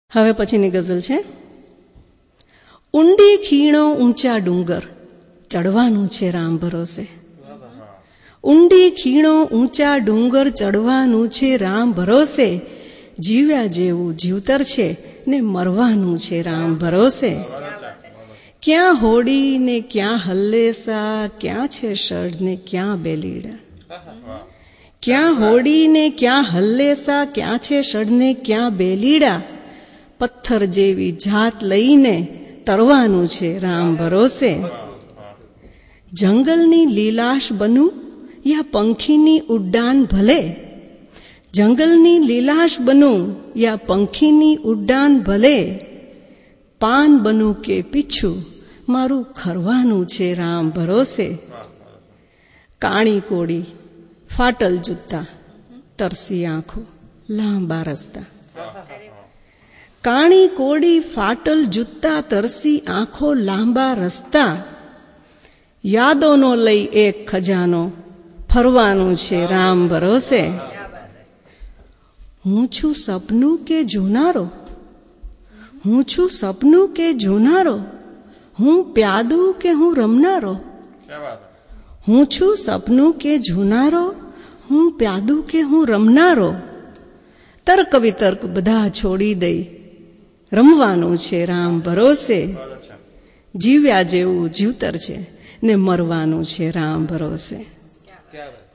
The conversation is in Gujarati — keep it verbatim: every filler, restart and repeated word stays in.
હવે પછીની ગઝલ છે, ઊંડી ખીણો ઊંચા ડુંગર ચડવાનું છે રામ ભરોસે. ઊંડી ખીણો ઊંચા ડુંગર ચડવાનું છે રામ ભરોસે. જીવ્યા જેવું જીવતર છે ને મરવાનું છે રામ ભરોસે. ક્યાં હોડી ને ક્યાં હલ્લેસા, ક્યાં છે ષડ ને ક્યાં બેલીડા. ક્યાં હોડી ને ક્યાં હલ્લેસા, ક્યાં છે ષડ ને ક્યાં બેલીડા. પથ્થર જેવી જાત લઈને તરવાનું છે રામ ભરોસે. જંગલની લીલાશ બનું યા પંખીની ઉડ્ડાન ભલે. જંગલની લીલાશ બનું યા પંખીની ઉડ્ડાન ભલે. પાન બનું કે પીછું મારું ખરવાનું છે રામ ભરોસે. કાણી કોડી ફાટલ જૂતા તરસી આંખો લાંબા રસ્તા. કાણી કોડી ફાટલ જૂતા તરસી આંખો લાંબા રસ્તા. યાદોનો લઈ એક ખજાનો ફરવાનું છે રામ ભરોસે. હું છું સપનું કે જોનારો, હું છું સપનું કે જોનારો. હું પ્યાદું કે હું રમનારો. હું છું સપનું કે જોનારો, હું પ્યાદું કે હું રમનારો. તર્ક વિતર્ક બધા છોડી દઈ રમવાનું છે રામ ભરોસે. જીવ્યા જેવું જીવતર છે ને મરવાનું છે રામ ભરોસે.